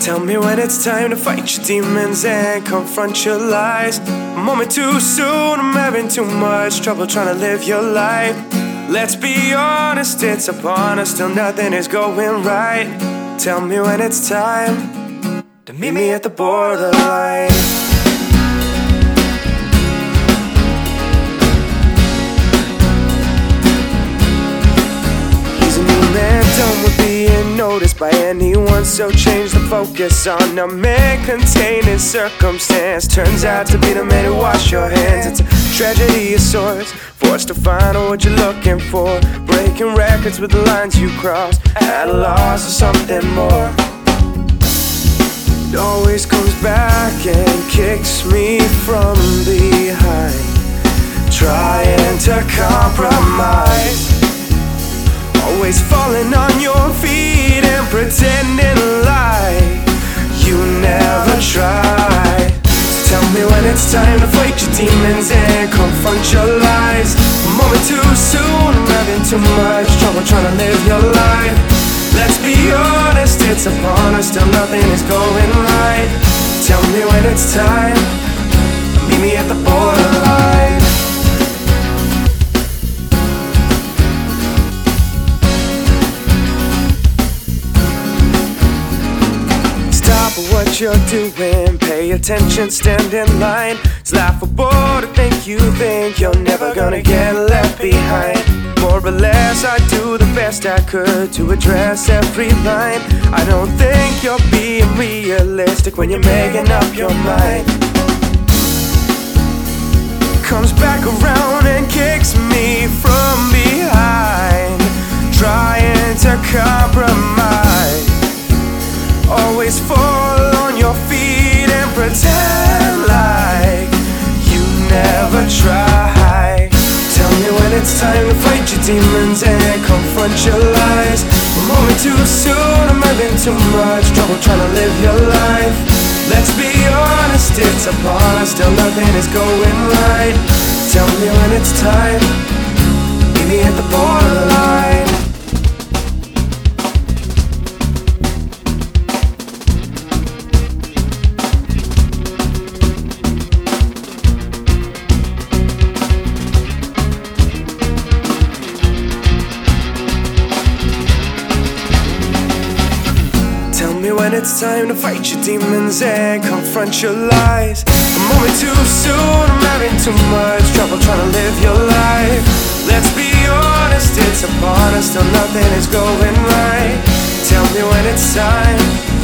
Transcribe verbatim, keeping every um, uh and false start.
Tell me when it's time to fight your demons and confront your lies. A moment too soon, I'm having too much trouble trying to live your life. Let's be honest, it's upon us, still nothing is going right. Tell me when it's time to meet me at the borderline. He's a new man, done with being noticed by anyone, so change the focus on a man contained in circumstance. Turns out to be the man who washed your hands. It's a tragedy of sorts, forced to find what you're looking for, breaking records with the lines you crossed, at a loss of something more. It always comes back and kicks me from behind, trying to compromise, always falling on your feet and pretending like you never tried. So tell me when it's time to fight your demons and confront your lies. A moment too soon, I'm having too much trouble trying to live your life. Let's be honest, it's upon us, still nothing is going right. Tell me when it's time, meet me at the borderline. Stop what you're doing, pay attention, stand in line. It's laughable to think you think you're never gonna get left behind. More or less, I do the best I could to address every line. I don't think you're being realistic when you're making up your mind. Comes back around and kicks me from behind, trying to compromise, always fall on your feet and pretend like you never tried. Tell me when it's time to fight your demons and confront your lies. A moment too soon, I'm having too much trouble trying to live your life. Let's be honest, it's upon us, still nothing is going right. Tell me when it's time, meet me at the borderline. Tell me when it's time to fight your demons and confront your lies. A moment too soon, I'm having too much trouble trying to live your life. Let's be honest, it's upon us, still nothing is going right. Tell me when it's time,